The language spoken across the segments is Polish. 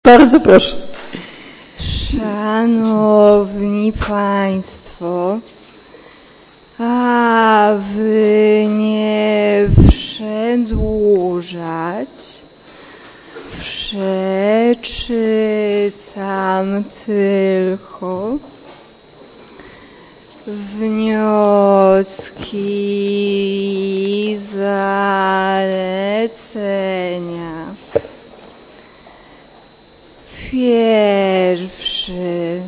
Bardzo proszę. Szanowni Państwo, aby nie przedłużać, przeczytam tylko wnioski i zalecenia. Pierwszy.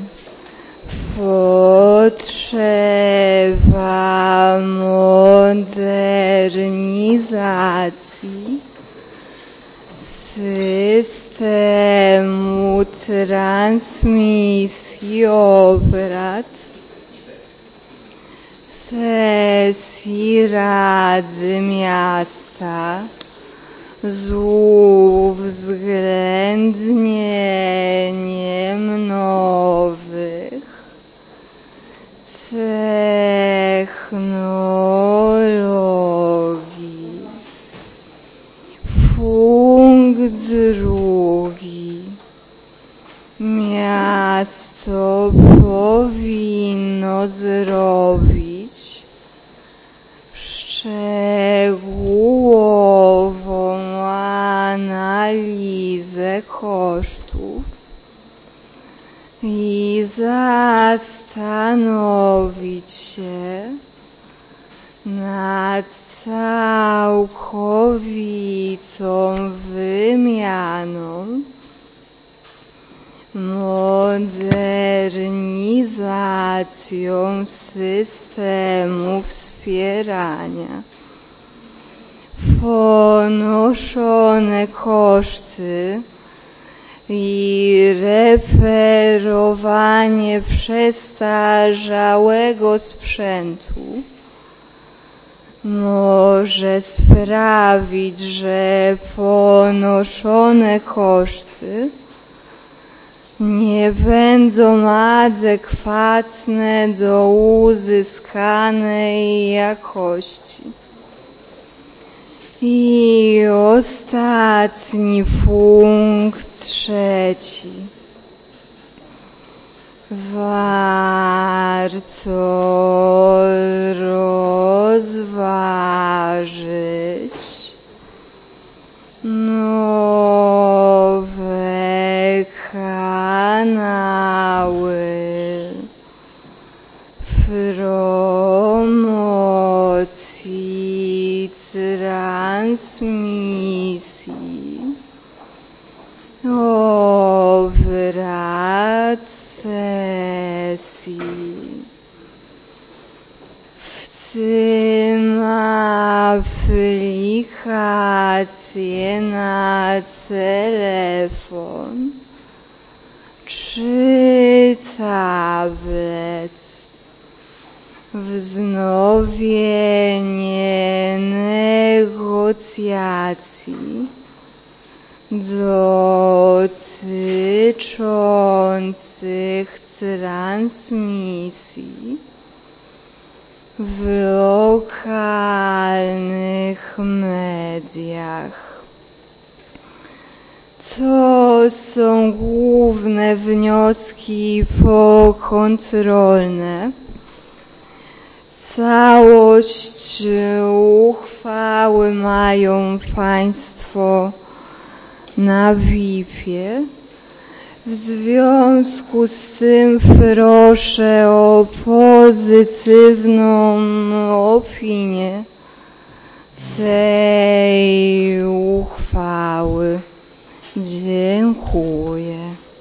Potrzeba modernizacji systemu transmisji obrad sesji Rady Miasta z uwzględnieniem nowych technologii. Punkt drugi. Miasto powinno zrobić szczegółową analizę kosztów i zastanowić się nad całkowitą wymianą, modernizacją systemu wspierania. Ponoszone koszty i reperowanie przestarzałego sprzętu może sprawić, że ponoszone koszty nie będą adekwatne do uzyskanej jakości. I ostatni punkt, trzeci. Warto rozważyć nowe kanały promocji transmisji obrad sesji, w tym aplikacje na telefon czy tablet, wznowienie negocjacji dotyczących transmisji w lokalnych mediach. To są główne wnioski pokontrolne. Całość uchwały mają Państwo na VIP-ie. W związku z tym proszę o pozytywną opinię tej uchwały. Dziękuję.